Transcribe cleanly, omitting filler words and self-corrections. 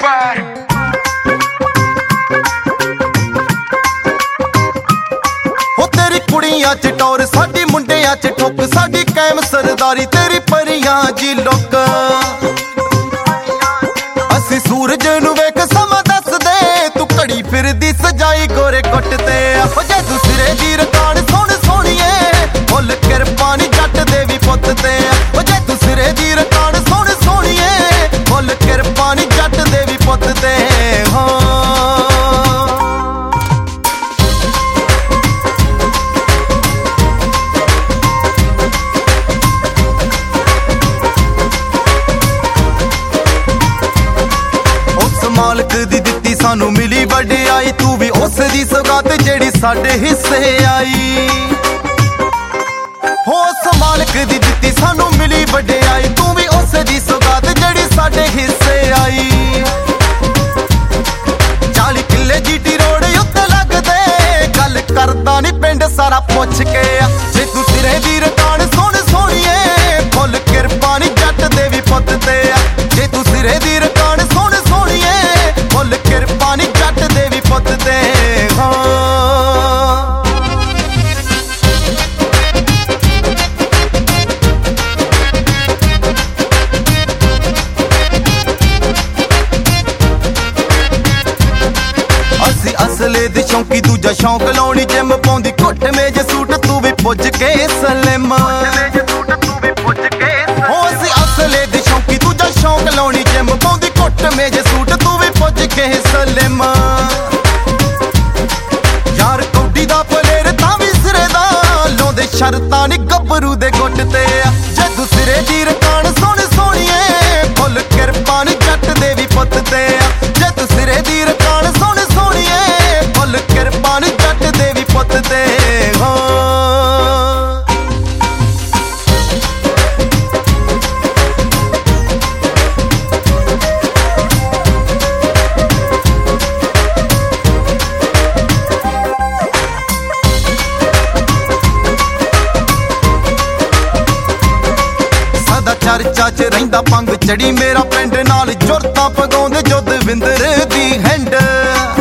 हो तेरी कुड़ियां च टौर साडी मुंडियां च ठोक साडी कायम सरदारी तेरी परियां जी लोक असी सूरज नू वेख समा दस दे तू घड़ी फिरदी सजाई गोरे गुट ते जे तू सिरे दी रकान सोहण सोहणीए फुल किरपा नी जट दे वी पुत ते जे तू सिरे दी रकान सोहण सोहणीए फुल किरपा नी जट दे वी पुत ते हो मालक दी दित्ती सानू मिली वडियाई तू भी उस दी सौगात जेड़ी साडे हिस्से आई हो उस मालक दी दित्ती सानू मिली वडियाई तू भी उस दी सौगात जेड़ी साडे हिस्से आई 40 किले जीटी रोड उत्ते लगदे गल करदा नी पिंड सारा पुछ के जे तू सिरे दी रकान सोहण सोहणीए फुल किरपा नी जट दे वी पुत ते जे तू सिरे दी रकान सोहण सोहणीए फुल किरपा नी जट दे वी पुत ते असी असले दी शौकी दूजा शौक लाउणी जिम पाउंदी घुट मेज सूट तू भी पुज के सलेम हो असी असले दी शौकी दूजा शौक लाउणी जिम पाउंदी घुट मेज सूट तू भी पुज के सलेम यार कौडी दा पलेर तां भी सिरे दा लाउंदे शर्तां नी गब्बरू दे गुट ते जे तू सिरे दी रकान सोहण सोहणीए फुल किरपा नी जट दे वी पुत ते जे तू सिरे दी रकान सोहण सोहणीए फुल किरपा नी जट दे वी पुत ते हो चर्चा च रहिंदा पंग चढ़ी मेरा पिंड नाल जुरतां पगाउंदे जुद विंदर दी हैंड